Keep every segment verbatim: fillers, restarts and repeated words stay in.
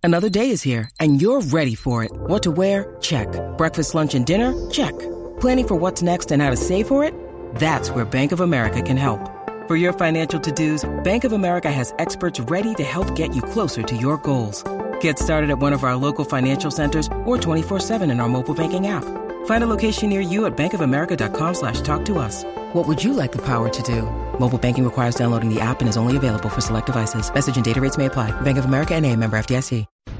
Another day is here, and you're ready for it. What to wear? Check. Breakfast, lunch, and dinner? Check. Planning for what's next and how to save for it? That's where Bank of America can help. For your financial to-dos, Bank of America has experts ready to help get you closer to your goals. Get started at one of our local financial centers or twenty-four seven in our mobile banking app. Find a location near you at bankofamerica.com slash talk to us. What would you like the power to do? Mobile banking requires downloading the app and is only available for select devices. Message and data rates may apply. Bank of America N A, member F D I C.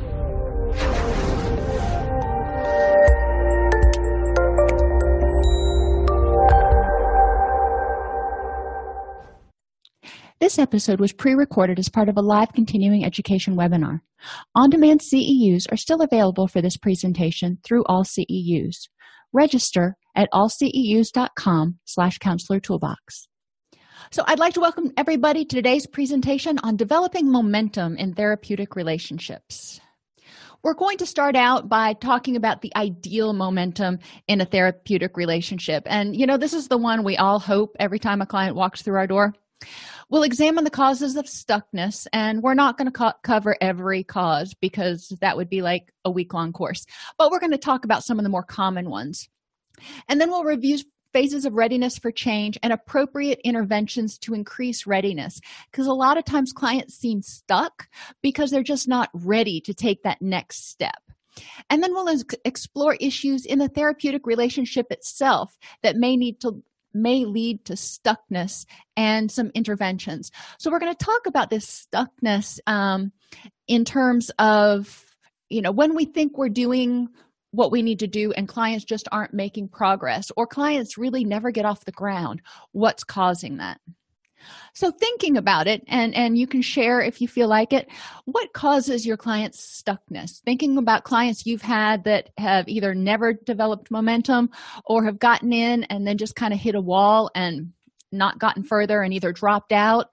This episode was pre-recorded as part of a live continuing education webinar. On-demand C E Us are still available for this presentation through All C E Us. Register at allceus.com slash counselor toolbox. So I'd like to welcome everybody to today's presentation on developing momentum in therapeutic relationships. We're going to start out by talking about the ideal momentum in a therapeutic relationship. And, you know, this is the one we all hope every time a client walks through our door. We'll examine the causes of stuckness, and we're not going to co- cover every cause because that would be like a week-long course. But we're going to talk about some of the more common ones. And then we'll review phases of readiness for change and appropriate interventions to increase readiness, because a lot of times clients seem stuck because they're just not ready to take that next step. And then we'll ex- explore issues in the therapeutic relationship itself that may need to may lead to stuckness and some interventions. So we're going to talk about this stuckness um, in terms of, you know, when we think we're doing what we need to do and clients just aren't making progress, or clients really never get off the ground, what's causing that? So thinking about it, and, and you can share if you feel like it, what causes your clients' stuckness? Thinking about clients you've had that have either never developed momentum or have gotten in and then just kind of hit a wall and not gotten further and either dropped out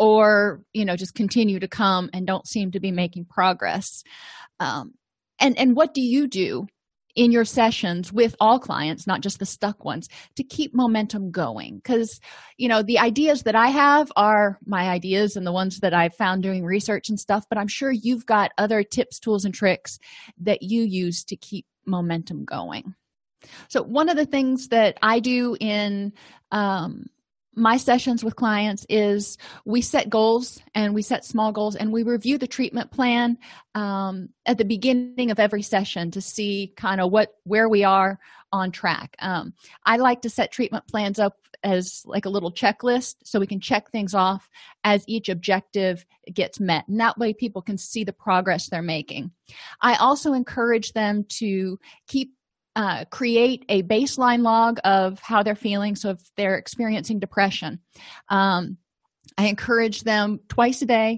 or, you know, just continue to come and don't seem to be making progress. Um, and, and what do you do in your sessions with all clients, not just the stuck ones, to keep momentum going? Because, you know, the ideas that I have are my ideas and the ones that I've found doing research and stuff, but I'm sure you've got other tips, tools, and tricks that you use to keep momentum going. So one of the things that I do in um, my sessions with clients is we set goals, and we set small goals, and we review the treatment plan um, at the beginning of every session to see kind of what where we are on track. Um, I like to set treatment plans up as like a little checklist so we can check things off as each objective gets met. And that way people can see the progress they're making. I also encourage them to keep Uh, create a baseline log of how they're feeling. So if they're experiencing depression, um, I encourage them twice a day,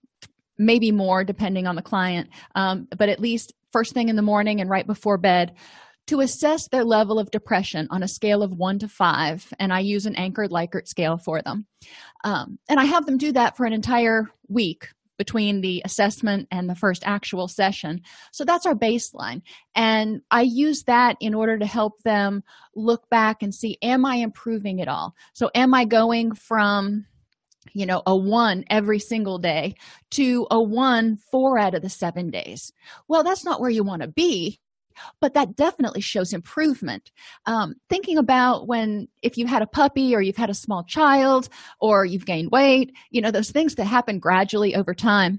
maybe more depending on the client, um, but at least first thing in the morning and right before bed, to assess their level of depression on a scale of one to five. And I use an Anchored Likert scale for them. Um, and I have them do that for an entire week between the assessment and the first actual session. So that's our baseline. And I use that in order to help them look back and see, am I improving at all? So am I going from, you know, a one every single day to a one four out of the seven days? Well, that's not where you want to be, but that definitely shows improvement. Um, thinking about when, if you had a puppy or you've had a small child or you've gained weight, you know, those things that happen gradually over time.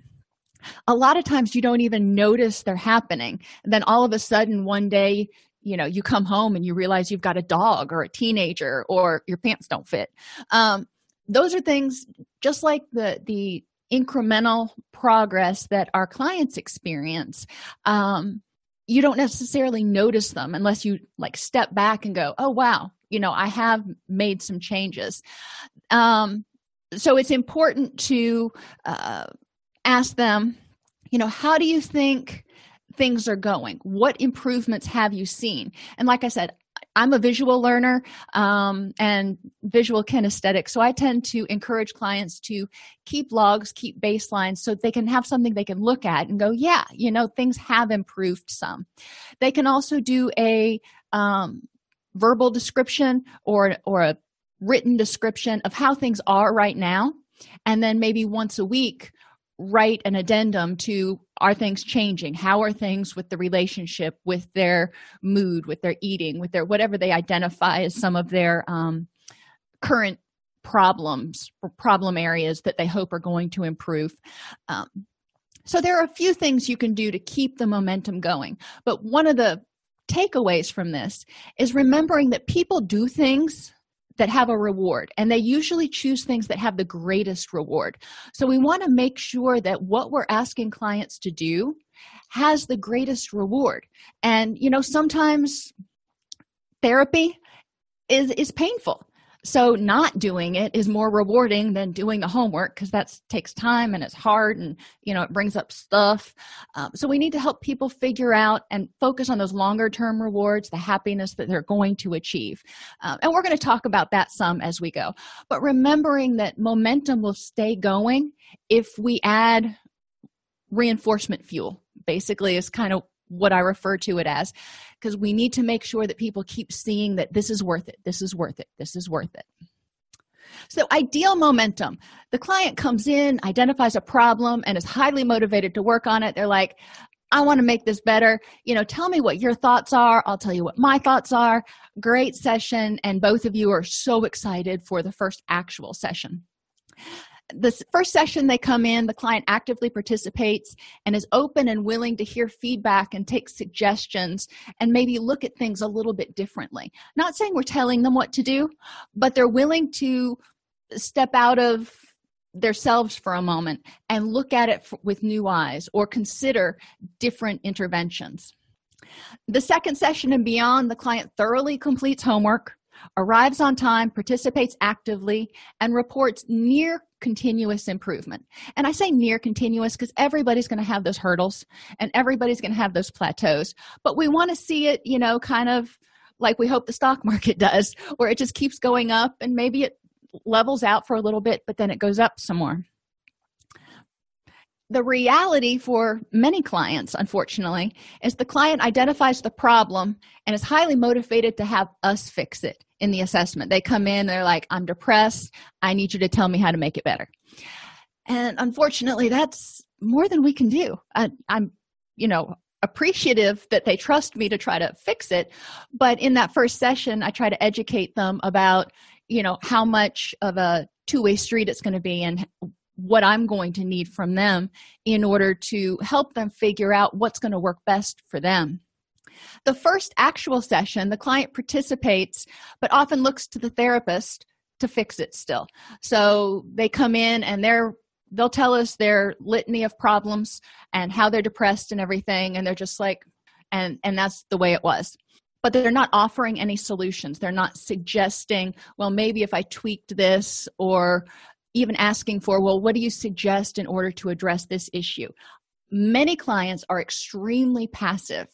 A lot of times you don't even notice they're happening. And then all of a sudden one day, you know, you come home and you realize you've got a dog or a teenager or your pants don't fit. Um, those are things just like the, the incremental progress that our clients experience. Um, you don't necessarily notice them unless you like step back and go, oh, wow, you know, I have made some changes. Um, so it's important to uh, ask them, you know, how do you think things are going? What improvements have you seen? And like I said, I'm a visual learner um, and visual kinesthetic, so I tend to encourage clients to keep logs, keep baselines, so they can have something they can look at and go, yeah, you know, things have improved some. They can also do a um, verbal description or, or a written description of how things are right now, and then maybe once a week write an addendum to, are things changing? How are things with the relationship, with their mood, with their eating, with their whatever they identify as some of their um, current problems or problem areas that they hope are going to improve. Um, so there are a few things you can do to keep the momentum going. But one of the takeaways from this is remembering that people do things that have a reward, and they usually choose things that have the greatest reward. So we want to make sure that what we're asking clients to do has the greatest reward. And, you know, sometimes therapy is, is painful. So not doing it is more rewarding than doing the homework, because that takes time and it's hard, and, you know, it brings up stuff. Um, so we need to help people figure out and focus on those longer term rewards, the happiness that they're going to achieve. Um, and we're going to talk about that some as we go. But remembering that momentum will stay going if we add reinforcement fuel, basically, is kind of what I refer to it as, because we need to make sure that people keep seeing that this is worth it, this is worth it, this is worth it. So ideal momentum. The client comes in, identifies a problem, and is highly motivated to work on it. They're like, I want to make this better. You know, tell me what your thoughts are. I'll tell you what my thoughts are. Great session, and both of you are so excited for the first actual session. The first session they come in, the client actively participates and is open and willing to hear feedback and take suggestions and maybe look at things a little bit differently. Not saying we're telling them what to do, but they're willing to step out of themselves for a moment and look at it with new eyes or consider different interventions. The second session and beyond, the client thoroughly completes homework, arrives on time, participates actively, and reports near continuous improvement. And I say near continuous because everybody's going to have those hurdles and everybody's going to have those plateaus. But we want to see it, you know, kind of like we hope the stock market does, where it just keeps going up and maybe it levels out for a little bit, but then it goes up some more. The reality for many clients, unfortunately, is the client identifies the problem and is highly motivated to have us fix it in the assessment. They come in, they're like, I'm depressed. I need you to tell me how to make it better. And unfortunately, that's more than we can do. I, I'm, you know, appreciative that they trust me to try to fix it. But in that first session, I try to educate them about, you know, how much of a two-way street it's going to be and what I'm going to need from them in order to help them figure out what's going to work best for them. The first actual session, the client participates, but often looks to the therapist to fix it still. So they come in and they're they'll tell us their litany of problems and how they're depressed and everything, and they're just like, and and that's the way it was. But they're not offering any solutions. They're not suggesting, well, maybe if I tweaked this, or even asking for, well, what do you suggest in order to address this issue? Many clients are extremely passive,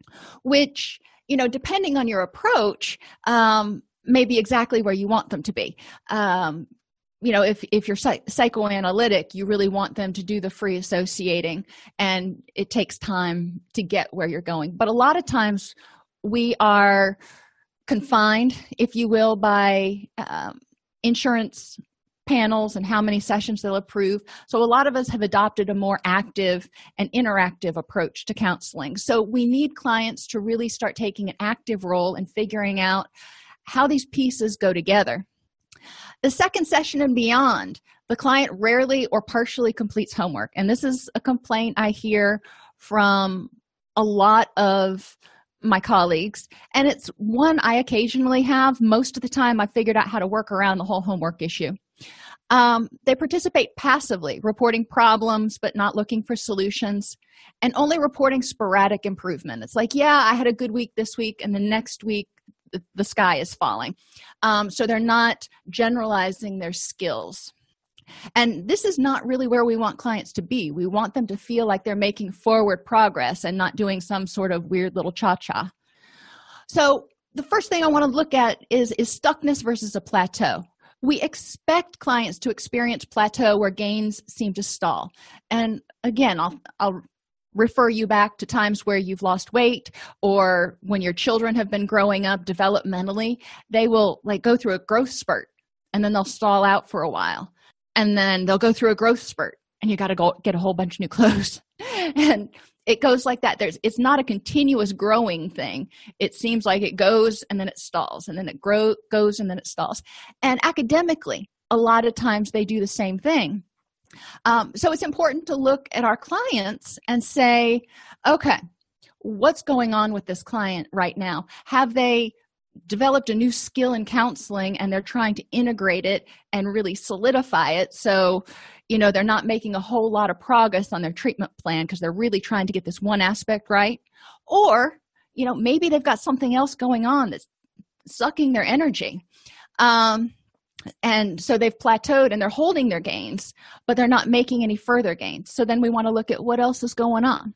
which, you know, depending on your approach, um, may be exactly where you want them to be. Um, you know, if, if you're psych- psychoanalytic, you really want them to do the free associating, and it takes time to get where you're going. But a lot of times we are confined, if you will, by um, insurance panels and how many sessions they'll approve. So a lot of us have adopted a more active and interactive approach to counseling. So we need clients to really start taking an active role in figuring out how these pieces go together. The second session and beyond, the client rarely or partially completes homework. And this is a complaint I hear from a lot of my colleagues, and it's one I occasionally have. Most of the time I figured out how to work around the whole homework issue. Um, they participate passively, reporting problems but not looking for solutions, and only reporting sporadic improvement. It's like, yeah, I had a good week this week, and the next week the, the sky is falling. Um, so they're not generalizing their skills. And this is not really where we want clients to be. We want them to feel like they're making forward progress and not doing some sort of weird little cha-cha. So the first thing I want to look at is, is stuckness versus a plateau. We expect clients to experience plateau where gains seem to stall. And again, I'll, I'll refer you back to times where you've lost weight, or when your children have been growing up developmentally, they will like go through a growth spurt and then they'll stall out for a while. And then they'll go through a growth spurt and you got to go get a whole bunch of new clothes. And it goes like that. There's, it's not a continuous growing thing. It seems like it goes and then it stalls, and then it grow, goes and then it stalls. And academically, a lot of times they do the same thing. Um, so it's important to look at our clients and say, okay, what's going on with this client right now? Have they developed a new skill in counseling and they're trying to integrate it and really solidify it? So, you know, they're not making a whole lot of progress on their treatment plan because they're really trying to get this one aspect right. Or, you know, maybe they've got something else going on that's sucking their energy. Um, and so they've plateaued and they're holding their gains, but they're not making any further gains. So then we want to look at what else is going on.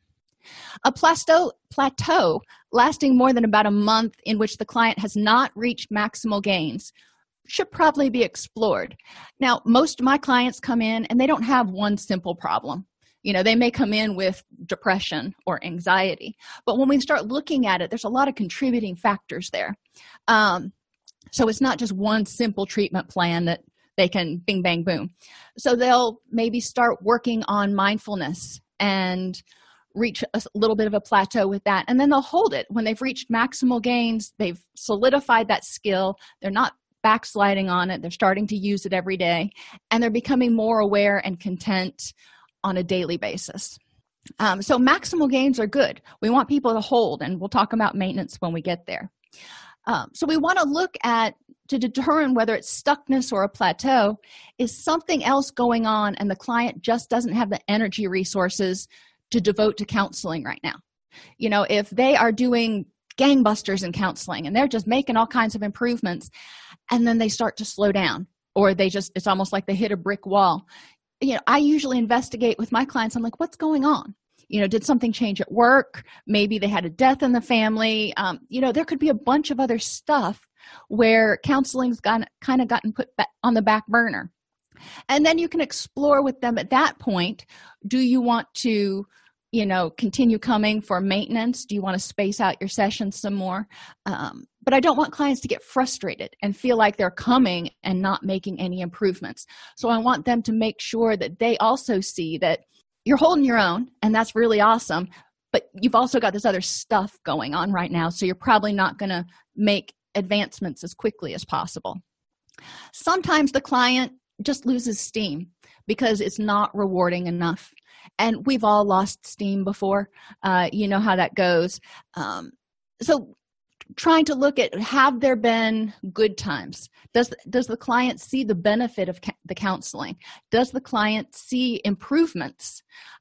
A plateau, plateau lasting more than about a month in which the client has not reached maximal gains should probably be explored. Now, most of my clients come in and they don't have one simple problem. You know, they may come in with depression or anxiety, but when we start looking at it, there's a lot of contributing factors there. Um, so it's not just one simple treatment plan that they can bing, bang, boom. So they'll maybe start working on mindfulness and reach a little bit of a plateau with that, and then they'll hold it. When they've reached maximal gains, they've solidified that skill, they're not backsliding on it, they're starting to use it every day, and they're becoming more aware and content on a daily basis. Um, so maximal gains are good. We want people to hold, and we'll talk about maintenance when we get there. Um, so we want to look at, to determine whether it's stuckness or a plateau, is something else going on and the client just doesn't have the energy resources to devote to counseling right now. You know, if they are doing gangbusters in counseling and they're just making all kinds of improvements, and then they start to slow down, or they just, it's almost like they hit a brick wall. You know, I usually investigate with my clients. I'm like, what's going on? You know, did something change at work? Maybe they had a death in the family. Um, you know, there could be a bunch of other stuff where counseling's got, kind of gotten put back on the back burner. And then you can explore with them at that point, do you want to, you know, continue coming for maintenance? Do you want to space out your sessions some more? Um, but I don't want clients to get frustrated and feel like they're coming and not making any improvements. So I want them to make sure that they also see that you're holding your own, and that's really awesome, but you've also got this other stuff going on right now, so you're probably not going to make advancements as quickly as possible. Sometimes the client just loses steam because it's not rewarding enough. And we've all lost steam before. Uh, you know how that goes. Um, so trying to look at, have there been good times? Does, does the client see the benefit of ca- the counseling? Does the client see improvements?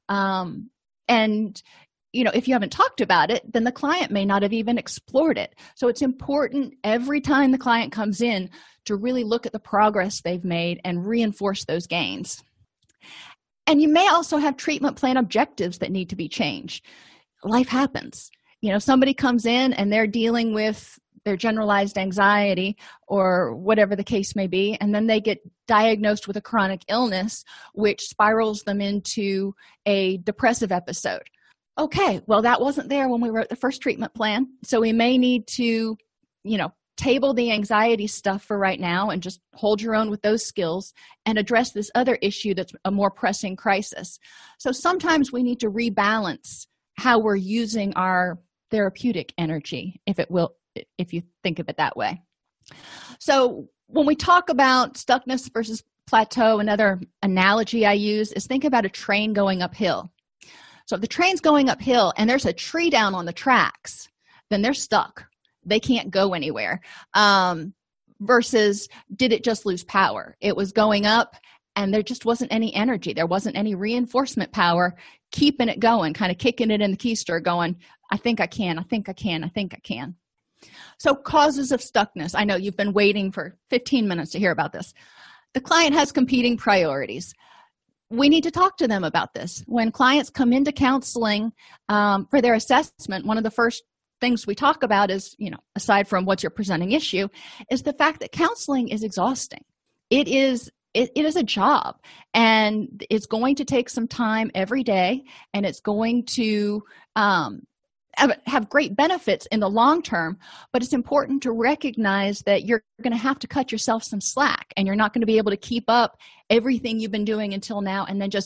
Um, and you know, if you haven't talked about it, then the client may not have even explored it. So it's important every time the client comes in to really look at the progress they've made and reinforce those gains. And you may also have treatment plan objectives that need to be changed. Life happens. You know, somebody comes in and they're dealing with their generalized anxiety or whatever the case may be, and then they get diagnosed with a chronic illness, which spirals them into a depressive episode. Okay, well, that wasn't there when we wrote the first treatment plan, so we may need to, you know, table the anxiety stuff for right now and just hold your own with those skills and address this other issue that's a more pressing crisis. So sometimes we need to rebalance how we're using our therapeutic energy, if it will, if you think of it that way. So when we talk about stuckness versus plateau, another analogy I use is think about a train going uphill. So if the train's going uphill and there's a tree down on the tracks, then they're stuck. They can't go anywhere. Um, versus, did it just lose power? It was going up and there just wasn't any energy. There wasn't any reinforcement power keeping it going, kind of kicking it in the keister going, I think I can, I think I can, I think I can. So causes of stuckness. I know you've been waiting for fifteen minutes to hear about this. The client has competing priorities. We need to talk to them about this. When clients come into counseling um, for their assessment, one of the first things we talk about is, you know, aside from what's your presenting issue, is the fact that counseling is exhausting. It is it, it is a job, and it's going to take some time every day, and it's going to um, have, have great benefits in the long term, but it's important to recognize that you're going to have to cut yourself some slack, and you're not going to be able to keep up everything you've been doing until now and then just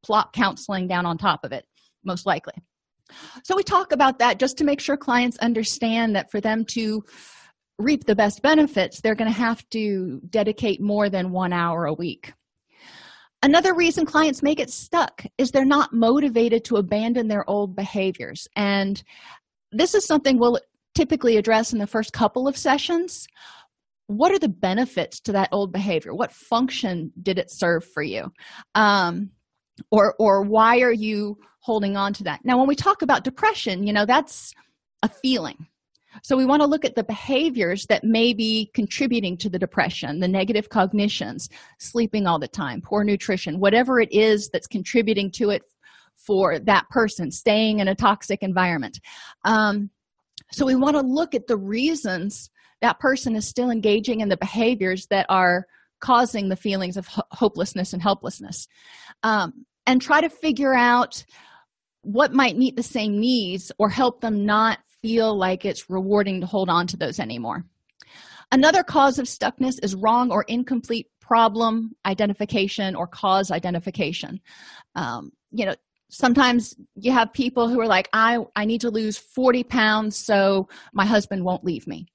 plop counseling down on top of it, most likely. So we talk about that just to make sure clients understand that for them to reap the best benefits, they're going to have to dedicate more than one hour a week. Another reason clients may get stuck is they're not motivated to abandon their old behaviors. And this is something we'll typically address in the first couple of sessions. What are the benefits to that old behavior? What function did it serve for you? Um, or, or why are you holding on to that? Now, when we talk about depression, you know, that's a feeling. So we want to look at the behaviors that may be contributing to the depression, the negative cognitions, sleeping all the time, poor nutrition, whatever it is that's contributing to it for that person, staying in a toxic environment. Um, so we want to look at the reasons that person is still engaging in the behaviors that are causing the feelings of ho- hopelessness and helplessness, um, and try to figure out what might meet the same needs or help them not feel like it's rewarding to hold on to those anymore. Another cause of stuckness is wrong or incomplete problem identification or cause identification. Um, you know, sometimes you have people who are like, I, I need to lose forty pounds so my husband won't leave me.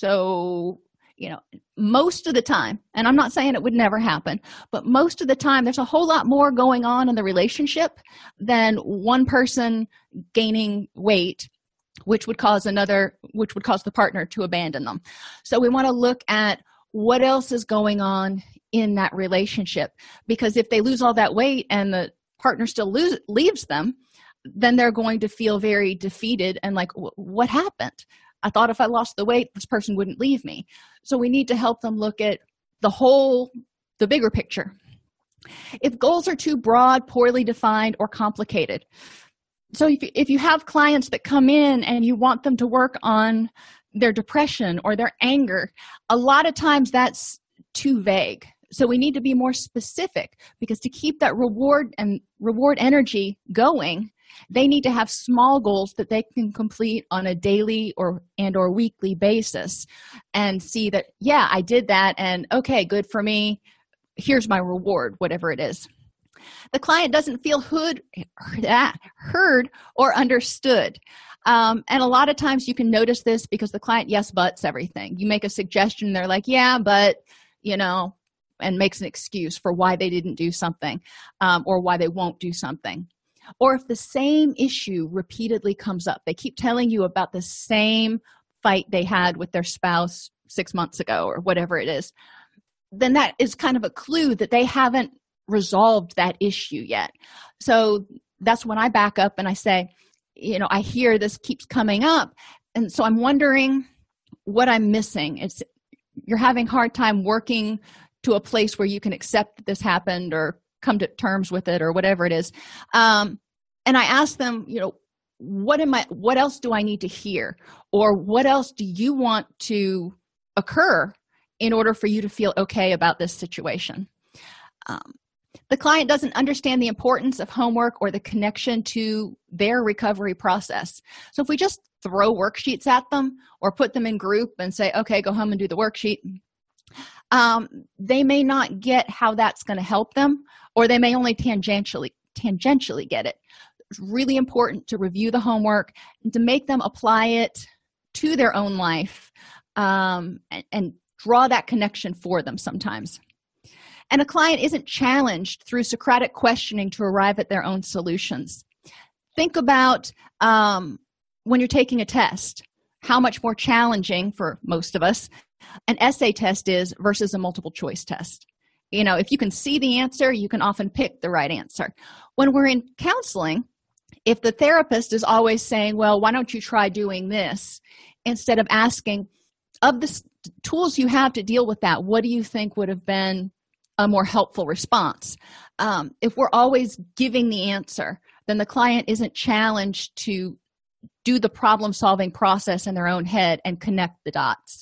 So, you know, most of the time, and I'm not saying it would never happen, but most of the time there's a whole lot more going on in the relationship than one person gaining weight, which would cause another, which would cause the partner to abandon them. So we want to look at what else is going on in that relationship, because if they lose all that weight and the partner still lose, leaves them, then they're going to feel very defeated and like, what happened? I thought if I lost the weight, this person wouldn't leave me. So we need to help them look at the whole, the bigger picture. If goals are too broad, poorly defined, or complicated. So if, if you have clients that come in and you want them to work on their depression or their anger, a lot of times that's too vague. So we need to be more specific, because to keep that reward and reward energy going, they need to have small goals that they can complete on a daily or and or weekly basis and see that, yeah, I did that, and okay, good for me. Here's my reward, whatever it is. The client doesn't feel heard, heard or understood. Um, and a lot of times you can notice this because the client yes buts everything. You make a suggestion, they're like, yeah, but, you know, and makes an excuse for why they didn't do something, um, or why they won't do something. Or if the same issue repeatedly comes up, they keep telling you about the same fight they had with their spouse six months ago or whatever it is, then that is kind of a clue that they haven't resolved that issue yet. So that's when I back up and I say, you know, I hear this keeps coming up, and so I'm wondering what I'm missing. It's you're having a hard time working to a place where you can accept that this happened or come to terms with it or whatever it is. Um, and I ask them, you know, what am I, what else do I need to hear? Or what else do you want to occur in order for you to feel okay about this situation? Um, the client doesn't understand the importance of homework or the connection to their recovery process. So if we just throw worksheets at them or put them in group and say, okay, go home and do the worksheet, um, they may not get how that's going to help them, or they may only tangentially tangentially get it. It's really important to review the homework and to make them apply it to their own life, um, and, and draw that connection for them sometimes. And a client isn't challenged through Socratic questioning to arrive at their own solutions. Think about um, when you're taking a test, how much more challenging for most of us an essay test is versus a multiple choice test. You know, if you can see the answer, you can often pick the right answer. When we're in counseling, if the therapist is always saying, well, why don't you try doing this, instead of asking, of the tools you have to deal with that, what do you think would have been a more helpful response? Um, if we're always giving the answer, then the client isn't challenged to do the problem-solving process in their own head and connect the dots.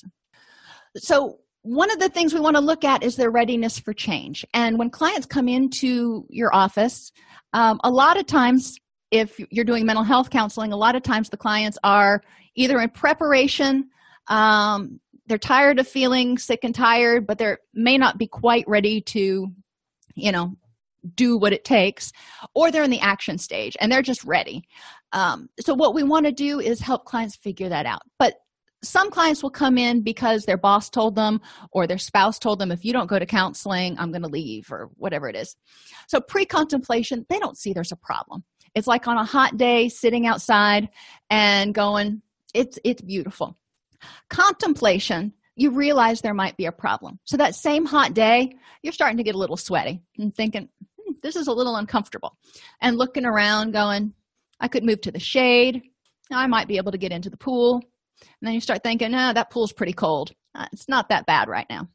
So one of the things we want to look at is their readiness for change. And when clients come into your office, um, a lot of times, if you're doing mental health counseling, a lot of times the clients are either in preparation, um, they're tired of feeling sick and tired, but they may not be quite ready to, you know, do what it takes, or they're in the action stage and they're just ready. Um, so what we want to do is help clients figure that out. But some clients will come in because their boss told them or their spouse told them, if you don't go to counseling, I'm going to leave, or whatever it is. So pre-contemplation, they don't see there's a problem. It's like on a hot day sitting outside and going, it's it's beautiful. Contemplation, you realize there might be a problem. So that same hot day, you're starting to get a little sweaty and thinking, hmm, this is a little uncomfortable. And looking around going, I could move to the shade. I might be able to get into the pool. And then you start thinking, no, that pool's pretty cold. Uh, it's not that bad right now.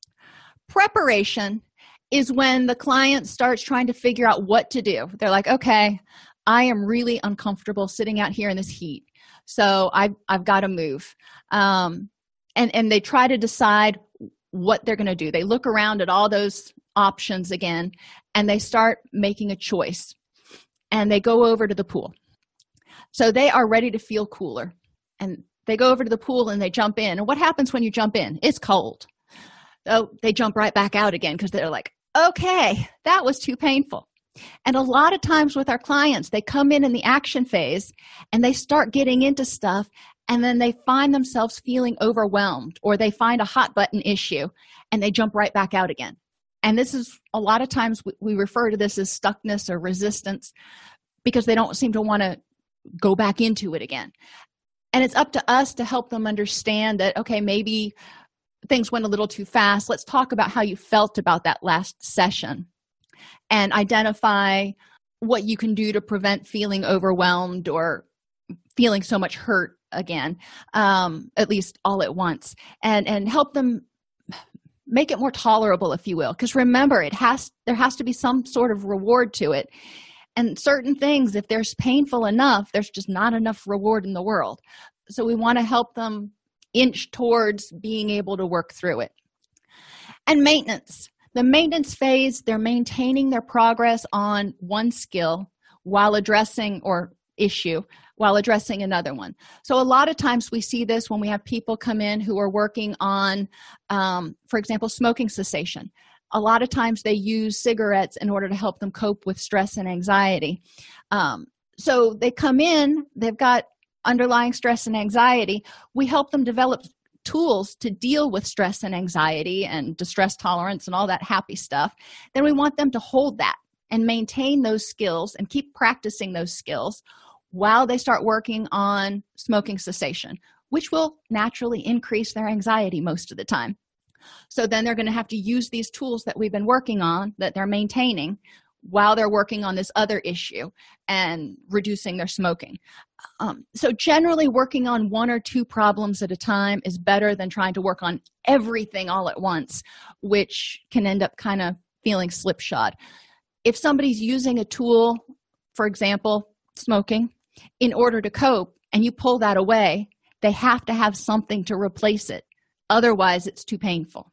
Preparation is when the client starts trying to figure out what to do. They're like, okay, I am really uncomfortable sitting out here in this heat. So I've, I've got to move. Um, and, and they try to decide what they're going to do. They look around at all those options again, and they start making a choice. And they go over to the pool. So they are ready to feel cooler. And they go over to the pool and they jump in. And what happens when you jump in? It's cold. So they jump right back out again because they're like, okay, that was too painful. And a lot of times with our clients, they come in in the action phase and they start getting into stuff, and then they find themselves feeling overwhelmed, or they find a hot button issue and they jump right back out again. And this is a lot of times we refer to this as stuckness or resistance, because they don't seem to want to go back into it again. And it's up to us to help them understand that, okay, maybe things went a little too fast. Let's talk about how you felt about that last session and identify what you can do to prevent feeling overwhelmed or feeling so much hurt again, um, at least all at once, and, and help them make it more tolerable, if you will. Because remember, it has there has to be some sort of reward to it. And certain things, if they're painful enough, there's just not enough reward in the world. So we want to help them inch towards being able to work through it. And maintenance. The maintenance phase, they're maintaining their progress on one skill while addressing, or issue, while addressing another one. So a lot of times we see this when we have people come in who are working on, um, for example, smoking cessation. A lot of times they use cigarettes in order to help them cope with stress and anxiety. Um, so they come in, they've got underlying stress and anxiety. We help them develop tools to deal with stress and anxiety and distress tolerance and all that happy stuff. Then we want them to hold that and maintain those skills and keep practicing those skills while they start working on smoking cessation, which will naturally increase their anxiety most of the time. So then they're going to have to use these tools that we've been working on, that they're maintaining, while they're working on this other issue and reducing their smoking. Um, so generally working on one or two problems at a time is better than trying to work on everything all at once, which can end up kind of feeling slipshod. If somebody's using a tool, for example, smoking, in order to cope, and you pull that away, they have to have something to replace it. Otherwise, it's too painful.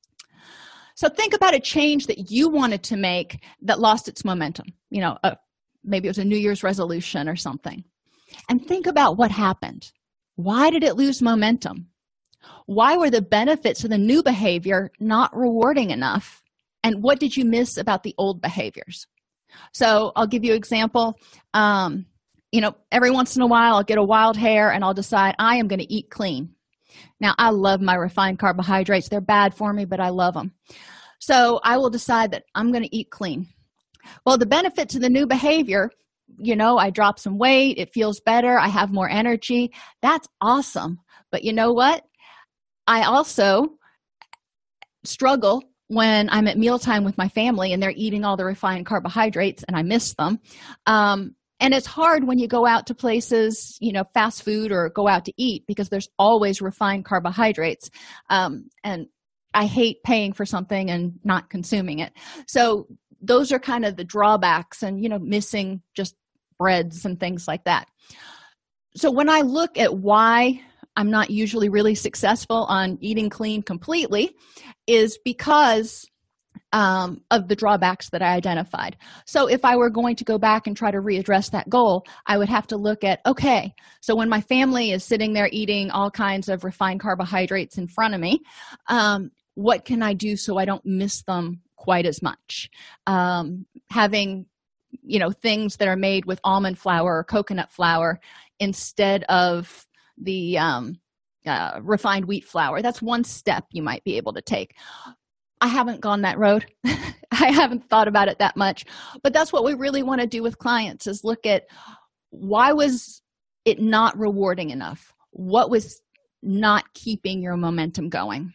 So think about a change that you wanted to make that lost its momentum. You know, uh, maybe it was a New Year's resolution or something. And think about what happened. Why did it lose momentum? Why were the benefits of the new behavior not rewarding enough? And what did you miss about the old behaviors? So I'll give you an example. Um, you know, every once in a while, I'll get a wild hair and I'll decide I am going to eat clean. Now, I love my refined carbohydrates. They're bad for me, but I love them. So I will decide that I'm going to eat clean. Well, the benefit to the new behavior, you know, I drop some weight. It feels better. I have more energy. That's awesome. But you know what? I also struggle when I'm at mealtime with my family and they're eating all the refined carbohydrates and I miss them. Um, And it's hard when you go out to places, you know, fast food or go out to eat, because there's always refined carbohydrates. Um, and I hate paying for something and not consuming it. So those are kind of the drawbacks, and, you know, missing just breads and things like that. So when I look at why I'm not usually really successful on eating clean completely, is because Um, of the drawbacks that I identified. So if I were going to go back and try to readdress that goal, I would have to look at, okay, so when my family is sitting there eating all kinds of refined carbohydrates in front of me, um, what can I do so I don't miss them quite as much? Um, having, you know, things that are made with almond flour or coconut flour instead of the um, uh, refined wheat flour. That's one step you might be able to take. I haven't gone that road. I haven't thought about it that much, but that's what we really want to do with clients, is look at why was it not rewarding enough? What was not keeping your momentum going?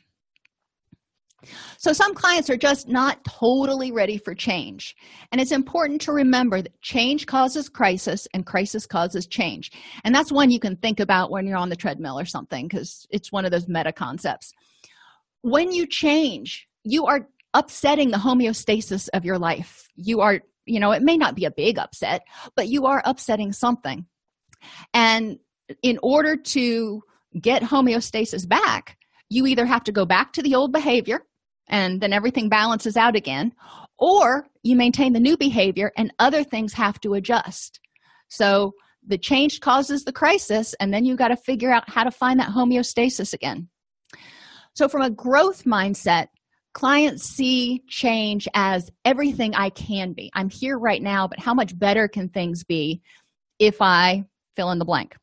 So some clients are just not totally ready for change. And it's important to remember that change causes crisis and crisis causes change. And that's one you can think about when you're on the treadmill or something, because it's one of those meta concepts. When you change, you are upsetting the homeostasis of your life. You are, you know, it may not be a big upset, but you are upsetting something. And in order to get homeostasis back, you either have to go back to the old behavior and then everything balances out again, or you maintain the new behavior and other things have to adjust. So the change causes the crisis, and then you got to figure out how to find that homeostasis again. So from a growth mindset, clients see change as everything I can be. I'm here right now, but how much better can things be if I fill in the blank?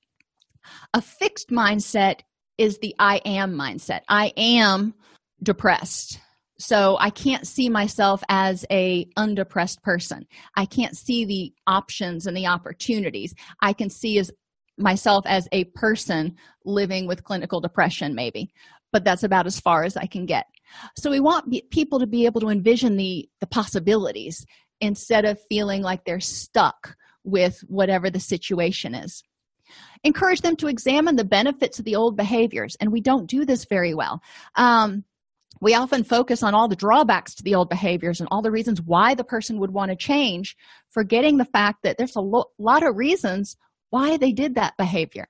A fixed mindset is the I am mindset. I am depressed, so I can't see myself as a undepressed person. I can't see the options and the opportunities. I can see as myself as a person living with clinical depression, maybe, but that's about as far as I can get. So we want be- people to be able to envision the, the possibilities instead of feeling like they're stuck with whatever the situation is. Encourage them to examine the benefits of the old behaviors, and we don't do this very well. Um, we often focus on all the drawbacks to the old behaviors and all the reasons why the person would want to change, forgetting the fact that there's a lo- lot of reasons why they did that behavior.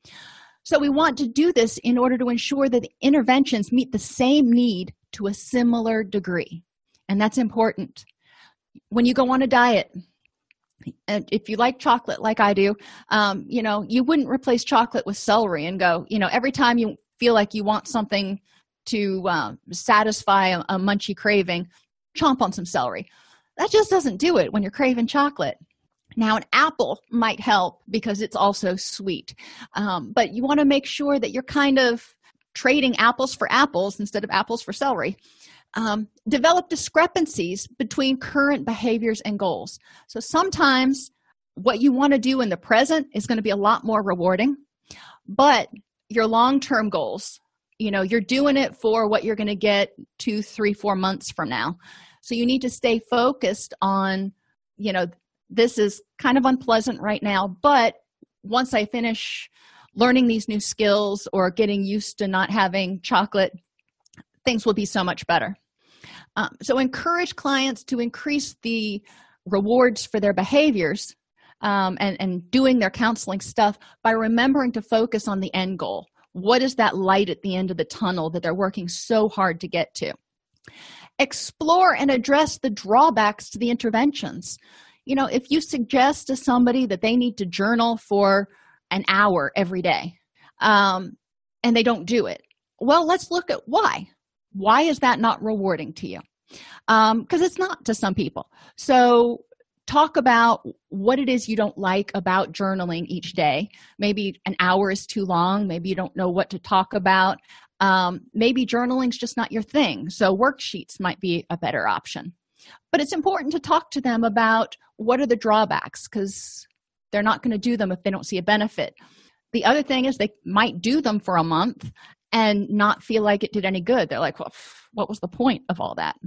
So we want to do this in order to ensure that the interventions meet the same need to a similar degree, and that's important. When you go on a diet, and if you like chocolate like I do, um, you know, you wouldn't replace chocolate with celery and go, you know, every time you feel like you want something to uh, satisfy a, a munchy craving, chomp on some celery. That just doesn't do it when you're craving chocolate. Now, an apple might help because it's also sweet, um, but you want to make sure that you're kind of trading apples for apples instead of apples for celery. Um, develop discrepancies between current behaviors and goals. So sometimes what you want to do in the present is going to be a lot more rewarding, but your long-term goals, you know, you're doing it for what you're going to get two, three, four months from now. So you need to stay focused on, you know, this is kind of unpleasant right now, but once I finish learning these new skills or getting used to not having chocolate, things will be so much better. Um, so encourage clients to increase the rewards for their behaviors um, and, and doing their counseling stuff by remembering to focus on the end goal. What is that light at the end of the tunnel that they're working so hard to get to? Explore and address the drawbacks to the interventions. You know, if you suggest to somebody that they need to journal for an hour every day um, and they don't do it, well, let's look at why. Why is that not rewarding to you? Um, because it's not to some people. So talk about what it is you don't like about journaling each day. Maybe an hour is too long. Maybe you don't know what to talk about. Um, maybe journaling's just not your thing. So worksheets might be a better option. But it's important to talk to them about what are the drawbacks, because they're not going to do them if they don't see a benefit. The other thing is they might do them for a month and not feel like it did any good. They're like, well, what was the point of all that?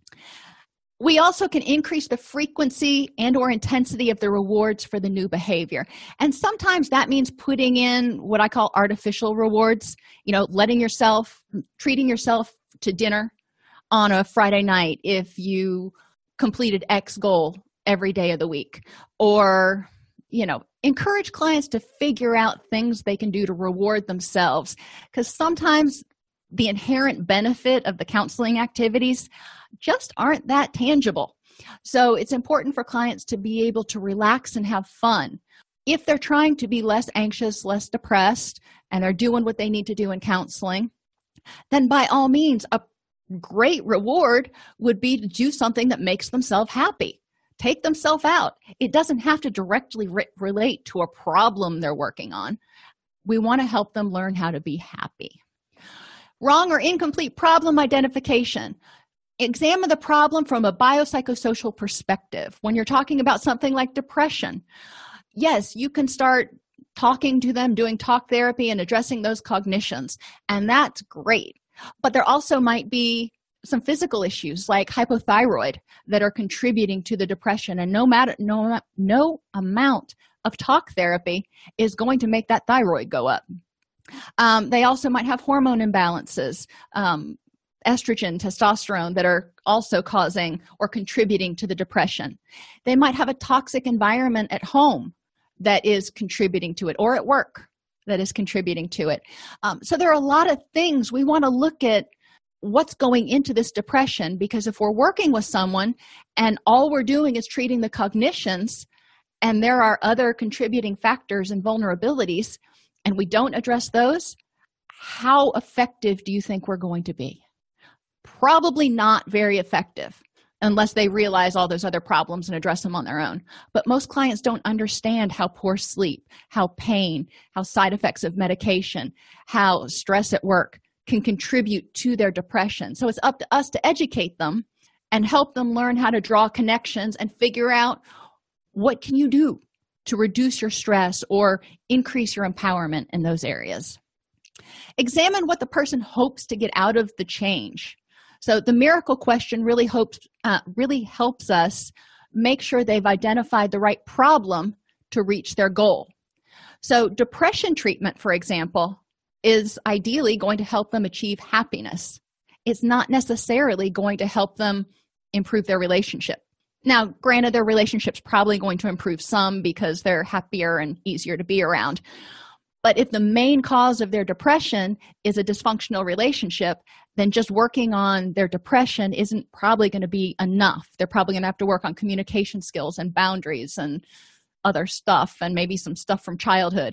We also can increase the frequency and or intensity of the rewards for the new behavior. And sometimes that means putting in what I call artificial rewards, you know, letting yourself, treating yourself to dinner on a Friday night if you completed X goal every day of the week. Or, you know, encourage clients to figure out things they can do to reward themselves, because sometimes the inherent benefit of the counseling activities just aren't that tangible. So it's important for clients to be able to relax and have fun. If they're trying to be less anxious, less depressed, and they're doing what they need to do in counseling, then by all means, uh, great reward would be to do something that makes themselves happy. Take themselves out. It doesn't have to directly re- relate to a problem they're working on. We want to help them learn how to be happy. Wrong or incomplete problem identification. Examine the problem from a biopsychosocial perspective. When you're talking about something like depression, yes, you can start talking to them, doing talk therapy and addressing those cognitions, and that's great. But there also might be some physical issues like hypothyroid that are contributing to the depression, and no matter no no amount of talk therapy is going to make that thyroid go up. Um, they also might have hormone imbalances, um, estrogen, testosterone, that are also causing or contributing to the depression. They might have a toxic environment at home that is contributing to it, or at work that is contributing to it. Um, so there are a lot of things we want to look at what's going into this depression, because if we're working with someone and all we're doing is treating the cognitions and there are other contributing factors and vulnerabilities and we don't address those, how effective do you think we're going to be? Probably not very effective unless they realize all those other problems and address them on their own. But most clients don't understand how poor sleep, how pain, how side effects of medication, how stress at work can contribute to their depression. So it's up to us to educate them and help them learn how to draw connections and figure out what can you do to reduce your stress or increase your empowerment in those areas. Examine what the person hopes to get out of the change. So the miracle question really hopes uh, really helps us make sure they've identified the right problem to reach their goal. So depression treatment, for example, is ideally going to help them achieve happiness. It's not necessarily going to help them improve their relationship. Now, granted, their relationship's probably going to improve some because they're happier and easier to be around. But if the main cause of their depression is a dysfunctional relationship, then just working on their depression isn't probably going to be enough. They're probably going to have to work on communication skills and boundaries and other stuff, and maybe some stuff from childhood.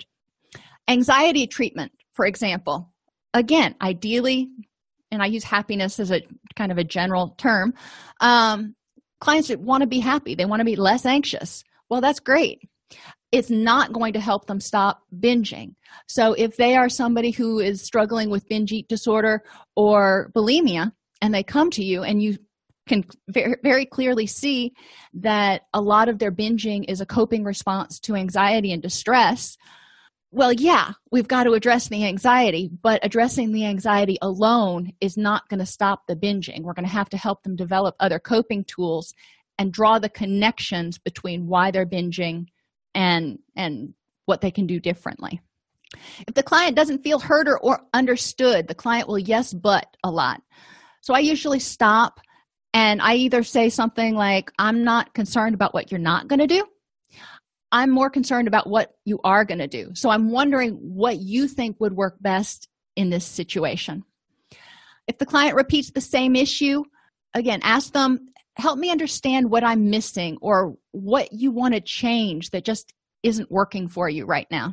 Anxiety treatment, for example, again, ideally, and I use happiness as a kind of a general term, um, clients that want to be happy, they want to be less anxious. Well, that's great. It's not going to help them stop binging. So if they are somebody who is struggling with binge eat disorder or bulimia, and they come to you and you can very, very clearly see that a lot of their binging is a coping response to anxiety and distress, well, yeah, we've got to address the anxiety, but addressing the anxiety alone is not going to stop the binging. We're going to have to help them develop other coping tools and draw the connections between why they're binging and and what they can do differently. If the client doesn't feel heard or, or understood, the client will yes but a lot. So I usually stop and I either say something like, I'm not concerned about what you're not going to do. I'm more concerned about what you are going to do. So I'm wondering what you think would work best in this situation. If the client repeats the same issue, again, ask them, help me understand what I'm missing or what you want to change that just isn't working for you right now.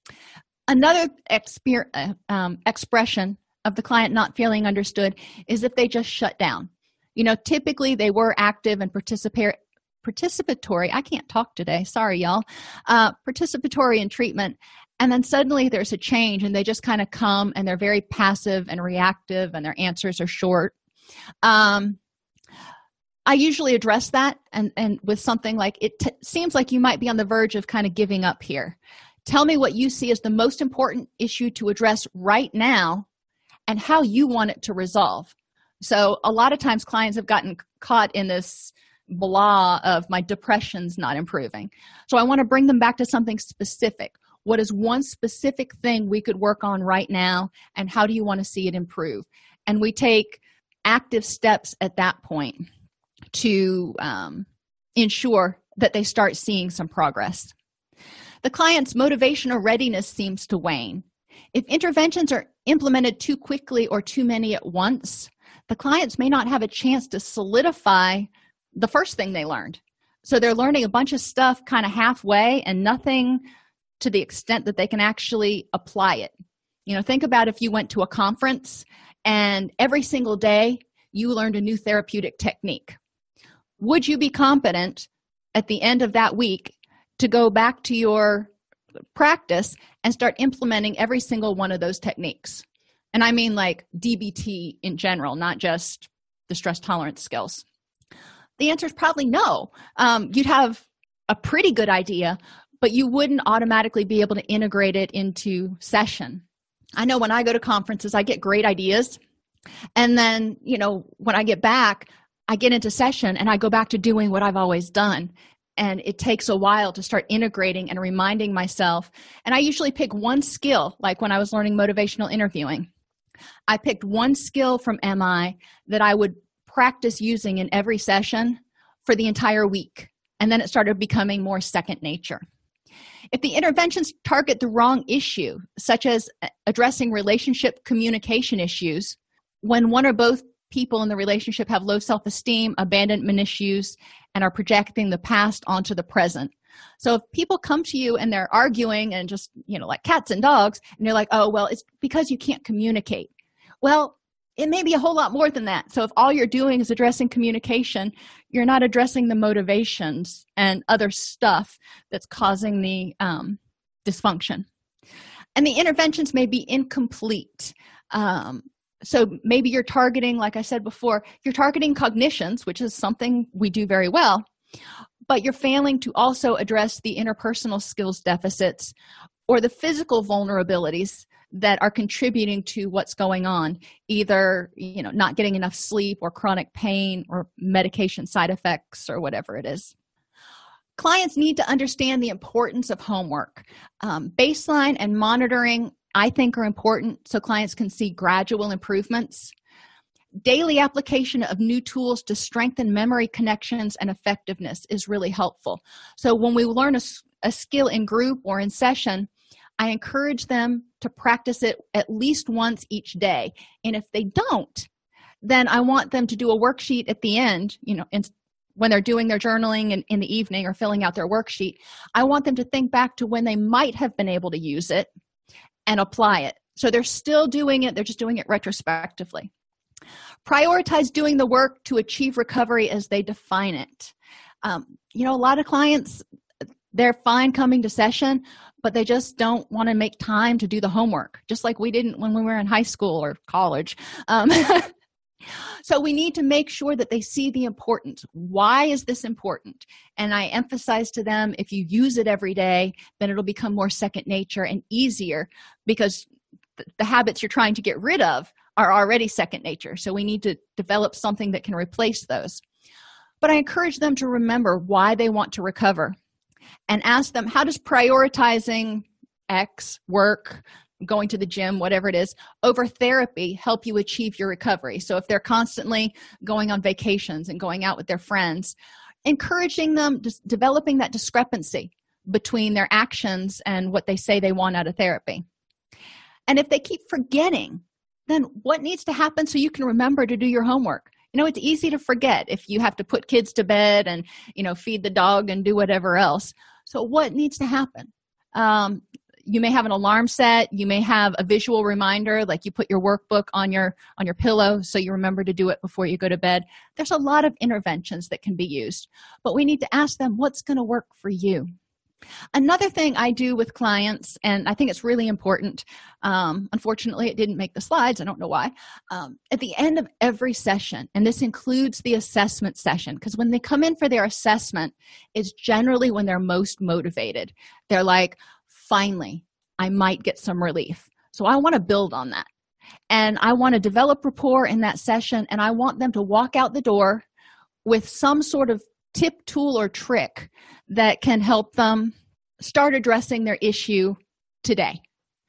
Another exper- um, expression of the client not feeling understood is if they just shut down. You know, typically they were active and participate participatory, I can't talk today, sorry y'all, uh, participatory in treatment, and then suddenly there's a change and they just kind of come and they're very passive and reactive and their answers are short. Um, I usually address that and, and with something like, it t- seems like you might be on the verge of kind of giving up here. Tell me what you see as the most important issue to address right now and how you want it to resolve. So a lot of times clients have gotten caught in this blah of my depression's not improving. So I want to bring them back to something specific. What is one specific thing we could work on right now, and how do you want to see it improve? And we take active steps at that point to um, ensure that they start seeing some progress. The client's motivation or readiness seems to wane. If interventions are implemented too quickly or too many at once, the clients may not have a chance to solidify the first thing they learned. So they're learning a bunch of stuff kind of halfway and nothing to the extent that they can actually apply it. You know, think about if you went to a conference and every single day you learned a new therapeutic technique. Would you be competent at the end of that week to go back to your practice and start implementing every single one of those techniques? And I mean like D B T in general, not just the stress tolerance skills. The answer is probably no. Um, you'd have a pretty good idea, but you wouldn't automatically be able to integrate it into session. I know when I go to conferences, I get great ideas. And then, you know, when I get back, I get into session and I go back to doing what I've always done. And it takes a while to start integrating and reminding myself. And I usually pick one skill, like when I was learning motivational interviewing. I picked one skill from M I that I would practice using in every session for the entire week. And then it started becoming more second nature. If the interventions target the wrong issue, such as addressing relationship communication issues, when one or both people in the relationship have low self-esteem, abandonment issues, and are projecting the past onto the present. So if people come to you and they're arguing and just, you know, like cats and dogs, and you're like, oh, well, it's because you can't communicate. Well, it may be a whole lot more than that. So if all you're doing is addressing communication, you're not addressing the motivations and other stuff that's causing the um, dysfunction. And the interventions may be incomplete. Um, so maybe you're targeting, like I said before, you're targeting cognitions, which is something we do very well, but you're failing to also address the interpersonal skills deficits or the physical vulnerabilities that are contributing to what's going on, either, you know, not getting enough sleep or chronic pain or medication side effects or whatever it is. Clients need to understand the importance of homework. Um, baseline and monitoring, I think, are important so clients can see gradual improvements. Daily application of new tools to strengthen memory connections and effectiveness is really helpful. So when we learn a, a skill in group or in session, I encourage them to practice it at least once each day. And if they don't, then I want them to do a worksheet at the end, you know, in, when they're doing their journaling in, in the evening or filling out their worksheet. I want them to think back to when they might have been able to use it and apply it. So they're still doing it, they're just doing it retrospectively. Prioritize doing the work to achieve recovery as they define it. Um, you know, a lot of clients, they're fine coming to session, but they just don't want to make time to do the homework, just like we didn't when we were in high school or college. Um, so we need to make sure that they see the importance. Why is this important? And I emphasize to them, if you use it every day, then it'll become more second nature and easier, because th- the habits you're trying to get rid of are already second nature. So we need to develop something that can replace those. But I encourage them to remember why they want to recover and ask them, how does prioritizing X, work, going to the gym, whatever it is, over therapy help you achieve your recovery? So if they're constantly going on vacations and going out with their friends, encouraging them, just developing that discrepancy between their actions and what they say they want out of therapy. And if they keep forgetting, then what needs to happen so you can remember to do your homework? You know, it's easy to forget if you have to put kids to bed and, you know, feed the dog and do whatever else. So what needs to happen? Um, you may have an alarm set. You may have a visual reminder, like you put your workbook on your on your pillow so you remember to do it before you go to bed. There's a lot of interventions that can be used, but we need to ask them what's going to work for you. Another thing I do with clients, and I think it's really important, um, unfortunately it didn't make the slides, I don't know why, um, at the end of every session, and this includes the assessment session, because when they come in for their assessment, it's generally when they're most motivated. They're like, finally, I might get some relief. So I want to build on that. And I want to develop rapport in that session, and I want them to walk out the door with some sort of tip, tool, or trick that can help them start addressing their issue today.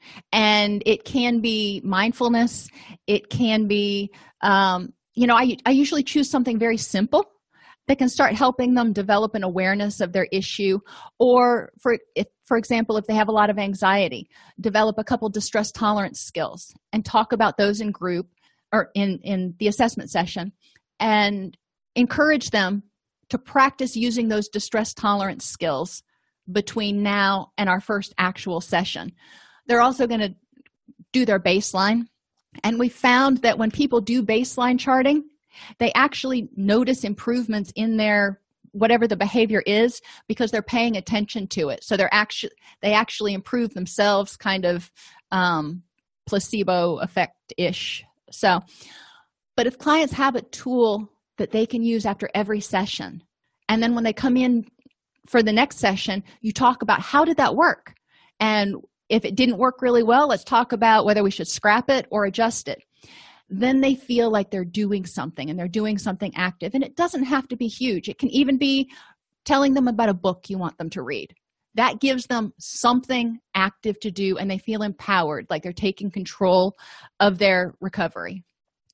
And it can be mindfulness. It can be, um, you know, I, I usually choose something very simple that can start helping them develop an awareness of their issue. Or, for if, for example, if they have a lot of anxiety, develop a couple distress tolerance skills and talk about those in group or in, in the assessment session, and encourage them to practice using those distress tolerance skills between now and our first actual session. They're also going to do their baseline. And we found that when people do baseline charting, They actually notice improvements in their whatever the behavior is because they're paying attention to it. So they're actually they actually improve themselves, kind of um, placebo effect-ish. So, but if clients have a tool that they can use after every session, and then when they come in for the next session, you talk about how did that work? And if it didn't work really well, let's talk about whether we should scrap it or adjust it. Then they feel like they're doing something and they're doing something active. And it doesn't have to be huge. It can even be telling them about a book you want them to read. That gives them something active to do, and they feel empowered, like they're taking control of their recovery.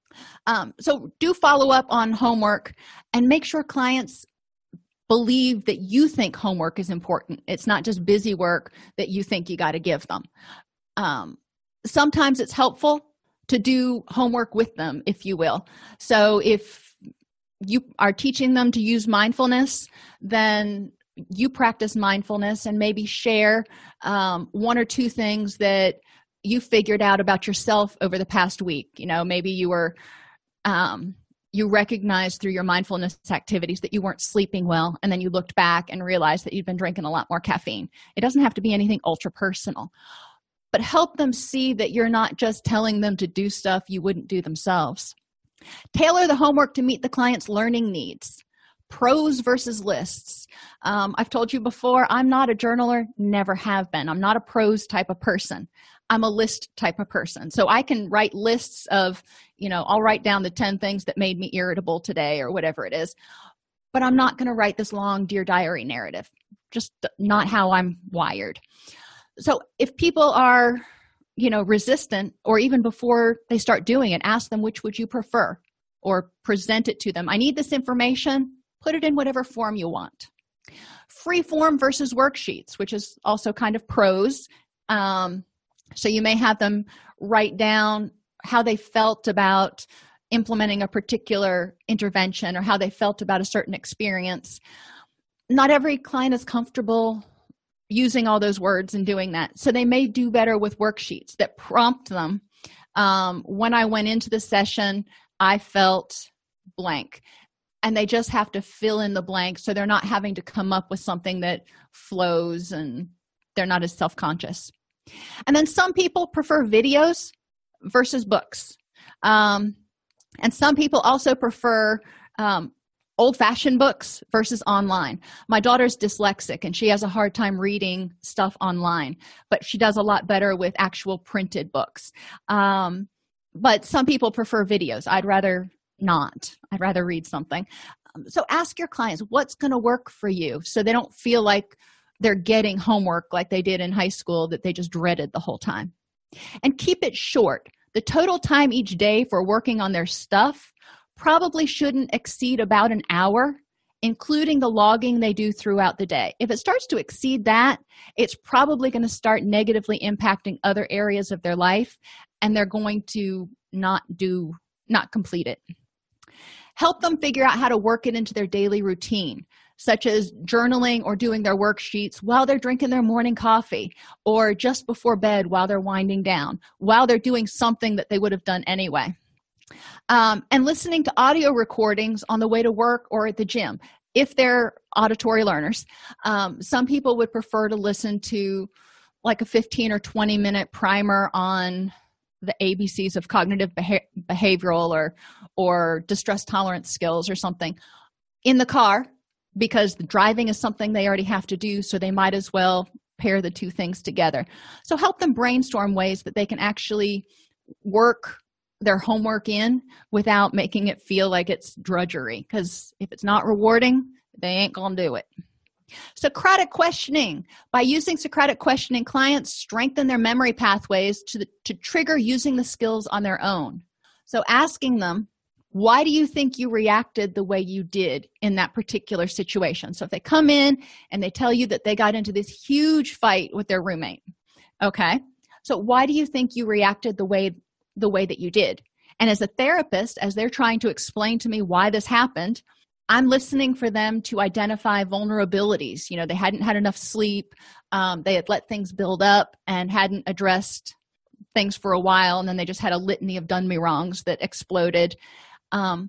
Um, so do follow up on homework and make sure clients believe that you think homework is important. It's not just busy work that you think you got to give them. Um, sometimes it's helpful to do homework with them, if you will. So if you are teaching them to use mindfulness, then you practice mindfulness and maybe share um, one or two things that you figured out about yourself over the past week. You know, maybe you were um, you recognized through your mindfulness activities that you weren't sleeping well, and then you looked back and realized that you'd been drinking a lot more caffeine. It doesn't have to be anything ultra personal, but help them see that you're not just telling them to do stuff you wouldn't do themselves. Tailor the homework to meet the client's learning needs. Prose versus lists. Um, I've told you before, I'm not a journaler, never have been. I'm not a prose type of person. I'm a list type of person. So I can write lists of, you know, I'll write down the ten things that made me irritable today or whatever it is, but I'm not going to write this long Dear Diary narrative. Just not how I'm wired. So if people are, you know, resistant, or even before they start doing it, ask them, which would you prefer, or present it to them. I need this information. Put it in whatever form you want. Free form versus worksheets, which is also kind of prose. Um, so you may have them write down how they felt about implementing a particular intervention or how they felt about a certain experience. Not every client is comfortable using all those words and doing that. So they may do better with worksheets that prompt them. Um, when I went into the session, I felt blank. And they just have to fill in the blank, so they're not having to come up with something that flows and they're not as self-conscious. And then some people prefer videos versus books. Um, and some people also prefer um, old-fashioned books versus online. My daughter's dyslexic and she has a hard time reading stuff online, but she does a lot better with actual printed books. Um, but some people prefer videos. I'd rather not. I'd rather read something. Um, so ask your clients what's going to work for you so they don't feel like they're getting homework like they did in high school that they just dreaded the whole time. And keep it short. The total time each day for working on their stuff probably shouldn't exceed about an hour, including the logging they do throughout the day. If it starts to exceed that, it's probably going to start negatively impacting other areas of their life, and they're going to not do, not complete it. Help them figure out how to work it into their daily routine, such as journaling or doing their worksheets while they're drinking their morning coffee, or just before bed while they're winding down, while they're doing something that they would have done anyway. Um, and listening to audio recordings on the way to work or at the gym, if they're auditory learners. Um, some people would prefer to listen to like a fifteen or twenty minute primer on the A B Cs of cognitive beha- behavioral or or distress tolerance skills or something in the car, because the driving is something they already have to do, so they might as well pair the two things together. So help them brainstorm ways that they can actually work their homework in without making it feel like it's drudgery, because if it's not rewarding, they ain't gonna do it. Socratic questioning. By using Socratic questioning, clients strengthen their memory pathways to, the, to trigger using the skills on their own. So asking them, why do you think you reacted the way you did in that particular situation? So if they come in and they tell you that they got into this huge fight with their roommate, okay, so why do you think you reacted the way the way that you did? And as a therapist, as they're trying to explain to me why this happened, I'm listening for them to identify vulnerabilities. You know, they hadn't had enough sleep, um, they had let things build up and hadn't addressed things for a while, and then they just had a litany of done me wrongs that exploded. Um,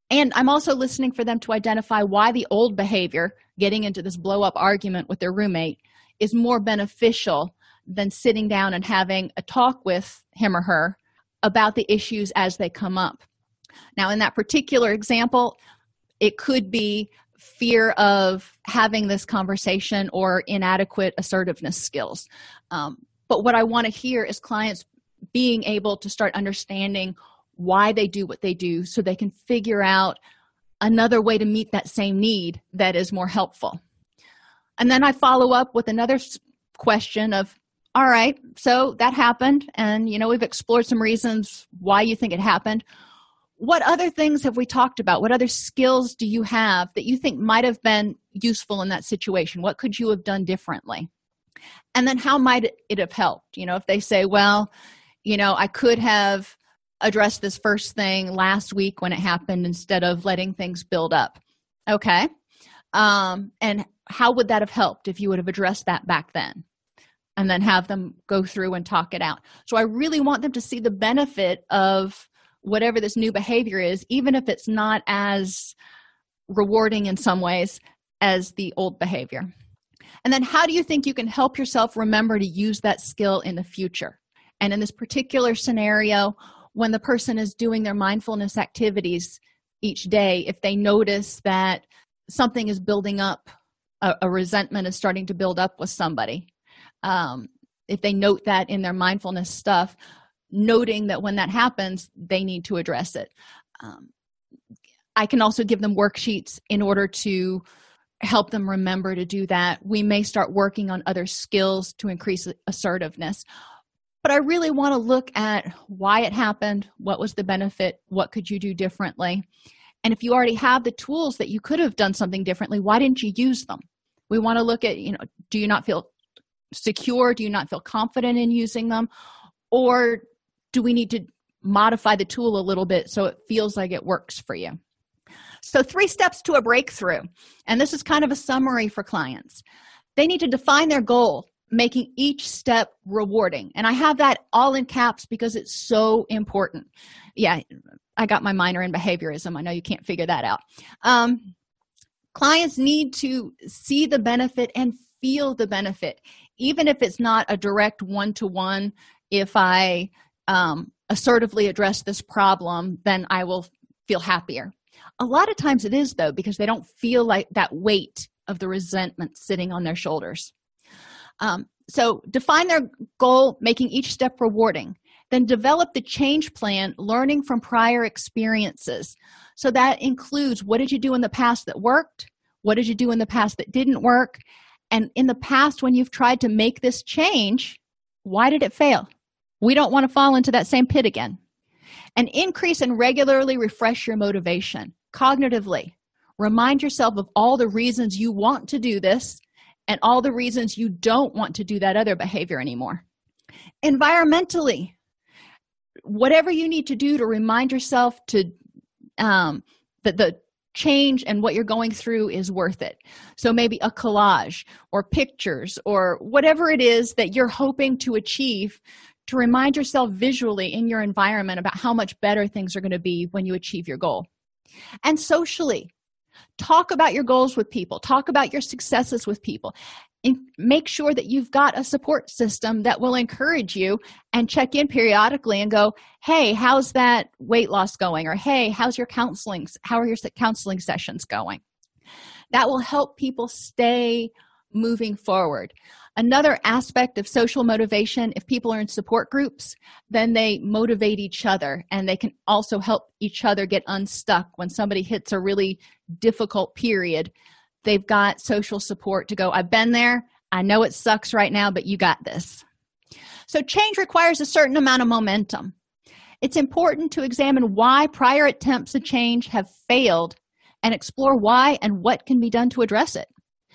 And I'm also listening for them to identify why the old behavior, getting into this blow-up argument with their roommate, is more beneficial than sitting down and having a talk with him or her about the issues as they come up. Now, in that particular example, it could be fear of having this conversation or inadequate assertiveness skills. Um, but what I want to hear is clients being able to start understanding why they do what they do so they can figure out another way to meet that same need that is more helpful. And then I follow up with another question of, all right, so that happened, and you know we've explored some reasons why you think it happened. What other things have we talked about? What other skills do you have that you think might have been useful in that situation? What could you have done differently? And then how might it have helped? You know, if they say, well, you know, I could have addressed this first thing last week when it happened instead of letting things build up. Okay. Um, and how would that have helped if you would have addressed that back then? And then have them go through and talk it out. So I really want them to see the benefit of whatever this new behavior is, even if it's not as rewarding in some ways as the old behavior. And then how do you think you can help yourself remember to use that skill in the future? And in this particular scenario, when the person is doing their mindfulness activities each day, if they notice that something is building up, a, a resentment is starting to build up with somebody, um, if they note that in their mindfulness stuff, noting that when that happens, they need to address it. Um, I can also give them worksheets in order to help them remember to do that. We may start working on other skills to increase assertiveness. But I really want to look at why it happened, what was the benefit, what could you do differently? And if you already have the tools that you could have done something differently, why didn't you use them? We want to look at, you know, do you not feel secure? Do you not feel confident in using them? Or do we need to modify the tool a little bit so it feels like it works for you? So three steps to a breakthrough. And this is kind of a summary for clients. They need to define their goal, making each step rewarding. And I have that all in caps because it's so important. Yeah, I got my minor in behaviorism. I know you can't figure that out. Um, clients need to see the benefit and feel the benefit, even if it's not a direct one-to-one. If I um, assertively address this problem, then I will feel happier. A lot of times it is, though, because they don't feel like that weight of the resentment sitting on their shoulders. Um, so define their goal, making each step rewarding. Then develop the change plan, learning from prior experiences. So that includes, what did you do in the past that worked? What did you do in the past that didn't work? And in the past, when you've tried to make this change, why did it fail? We don't want to fall into that same pit again. And increase and regularly refresh your motivation. Cognitively, remind yourself of all the reasons you want to do this and all the reasons you don't want to do that other behavior anymore. Environmentally, whatever you need to do to remind yourself to um, that the change and what you're going through is worth it. So maybe a collage or pictures or whatever it is that you're hoping to achieve, to remind yourself visually in your environment about how much better things are going to be when you achieve your goal. And socially, talk about your goals with people, talk about your successes with people, and make sure that you've got a support system that will encourage you and check in periodically and go, hey, how's that weight loss going? Or hey, how's your counseling? How are your counseling sessions going? That will help people stay moving forward. Another aspect of social motivation, if people are in support groups, then they motivate each other, and they can also help each other get unstuck when somebody hits a really difficult period. They've got social support to go, I've been there, I know it sucks right now, but you got this. So change requires a certain amount of momentum. It's important to examine why prior attempts at change have failed and explore why and what can be done to address it.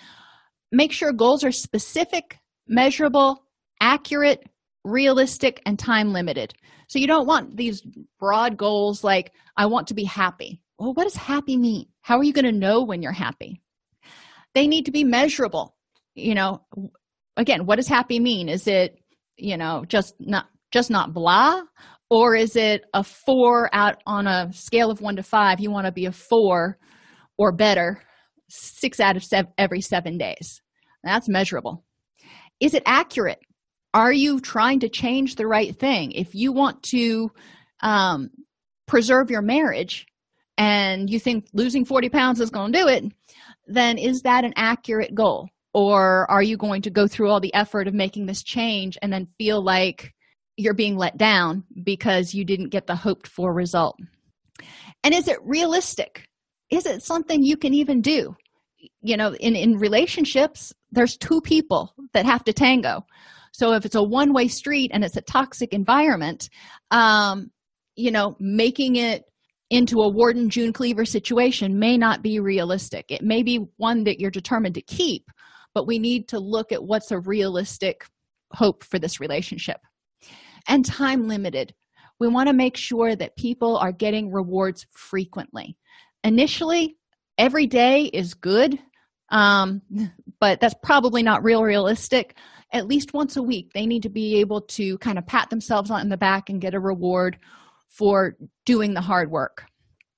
Make sure goals are specific, measurable, accurate, realistic, and time limited. So you don't want these broad goals like, I want to be happy. Well, what does happy mean? How are you going to know when you're happy? They need to be measurable. You know, again, what does happy mean? Is it, you know, just not just not blah? Or is it a four out on a scale of one to five? You want to be a four or better six out of seven, every seven days. That's measurable. Is it accurate? Are you trying to change the right thing? If you want to um, preserve your marriage and you think losing forty pounds is going to do it, then is that an accurate goal? Or are you going to go through all the effort of making this change and then feel like you're being let down because you didn't get the hoped for result? And is it realistic? Is it something you can even do? You know, in, in relationships, there's two people that have to tango. So if it's a one-way street and it's a toxic environment, um, you know, making it into a Warden June Cleaver situation may not be realistic. It may be one that you're determined to keep, but we need to look at what's a realistic hope for this relationship. And time limited. We want to make sure that people are getting rewards frequently. Initially, every day is good, um, but that's probably not real realistic. At least once a week, they need to be able to kind of pat themselves on the back and get a reward for doing the hard work.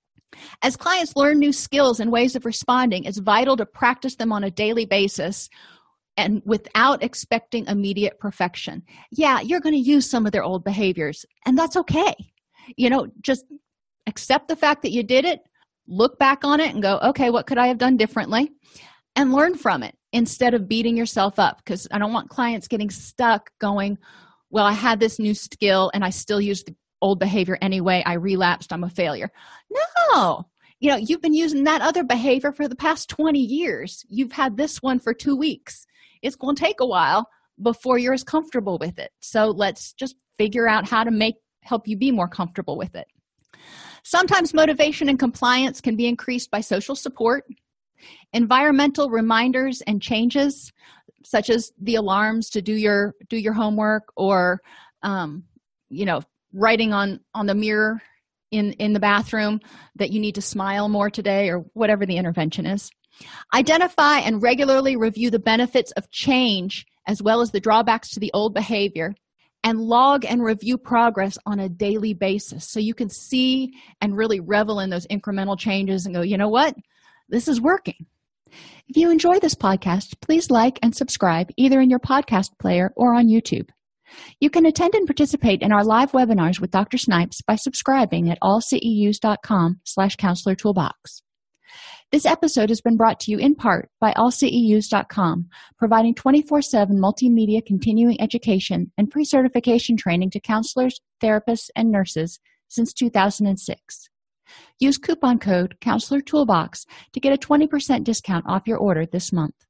As clients learn new skills and ways of responding, it's vital to practice them on a daily basis and without expecting immediate perfection. Yeah, you're going to use some of their old behaviors, and that's okay. You know, just accept the fact that you did it, look back on it and go, okay, what could I have done differently? And learn from it instead of beating yourself up, because I don't want clients getting stuck going, well, I had this new skill and I still use the old behavior anyway. I relapsed. I'm a failure. No. You know, you've been using that other behavior for the past twenty years. You've had this one for two weeks. It's going to take a while before you're as comfortable with it. So let's just figure out how to make help you be more comfortable with it. Sometimes motivation and compliance can be increased by social support, environmental reminders and changes, such as the alarms to do your do your homework, or um, you know, writing on on the mirror in in the bathroom that you need to smile more today, or whatever the intervention is. Identify and regularly review the benefits of change as well as the drawbacks to the old behavior, and log and review progress on a daily basis so you can see and really revel in those incremental changes and go, you know what? This is working. If you enjoy this podcast, please like and subscribe either in your podcast player or on YouTube. You can attend and participate in our live webinars with Doctor Snipes by subscribing at allceus.com slash counselor toolbox. This episode has been brought to you in part by all C E Us dot com, providing twenty-four seven multimedia continuing education and pre-certification training to counselors, therapists, and nurses since two thousand six. Use coupon code Counselor Toolbox to get a twenty percent discount off your order this month.